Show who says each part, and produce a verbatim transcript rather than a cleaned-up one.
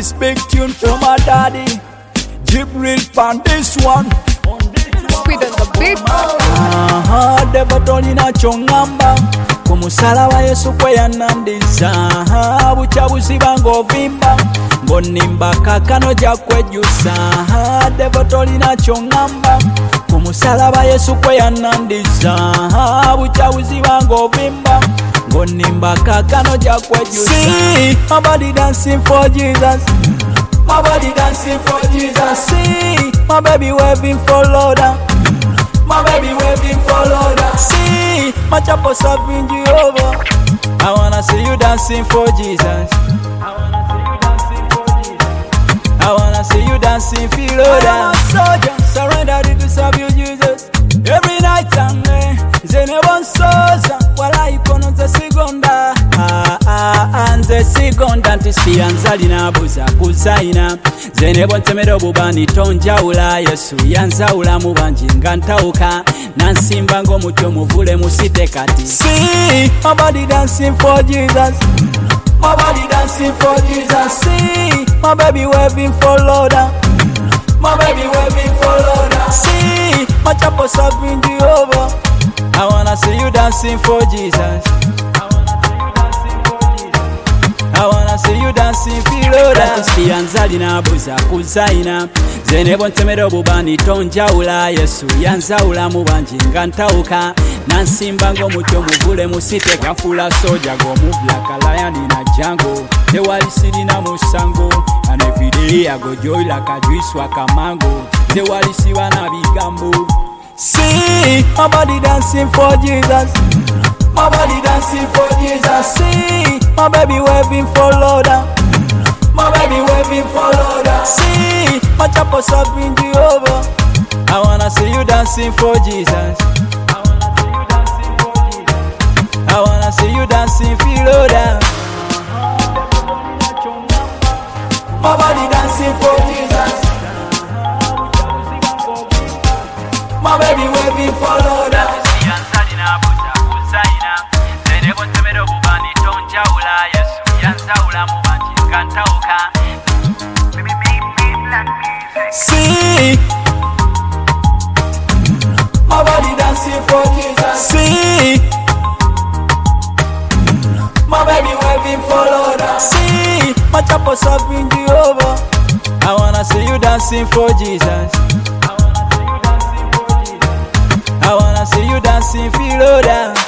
Speaker 1: this big tune for my daddy Jibril pan this one.
Speaker 2: Speed on the beat.
Speaker 1: Aha, devil tolina chongamba kumusala wa Yesu kwe yanandiza. Aha, bucha buziba ng'ovimba ng'onimba kakano ja kwejusa. Aha, devil tolina chongamba kumusala wa Yesu kwe yanandiza. Aha, bucha buziba ng'ovimba ng'onimba kakano ja kwejusa. See, my body dancing for Jesus. My body dancing for Jesus. See, my baby waving for Lord. My baby waving for Lord. See, my chapel serving Jehovah. I wanna see you dancing for Jesus. I wanna see you dancing for Lord. I am a soldier, surrender to serve you, Jesus. Every night and day, zene bon soza, wala ikono ze sigonda. Ah ah, anze sigonda ntisi anzali na buza kuzaina. Zene bon temero bubani tonjaula Yesu yanzaula mu banji ngantauka. Nansimba ngo mucho muvule musite kati. See, my body dancing for Jesus. My body dancing for Jesus. See, my baby waving for Lord. My baby waving for Lord. See, my chapel serving Jehovah. I wanna see you dancing for Jesus. I wanna see you dancing for Lord. Ntisi yanzali na buza kuzaina. Zene bontemero bubani tonjaula Yesu yanzaula mu banji ngantauka. Nansimba ngo mucho muvule musite kafula soja go move like a lion in a jungle. They wali siri na musango and every day I go joy like a juice waka mango. They wali siwa na bigambo. See, my body dancing for Jesus. My body dancing for Jesus. See, my baby waving for Lord. My baby waving for Lord. See, my chapel serving Jehovah. I wanna see you dancing for Jesus. I wanna see you dancing for Lord. My body dancing for Jesus. My baby waving for Lord. See, my body dancing for Jesus. See, my baby waving for Lord. See, my chapel serving Jehovah. I wanna see you dancing for Jesus. I wanna see you dancing for Lord.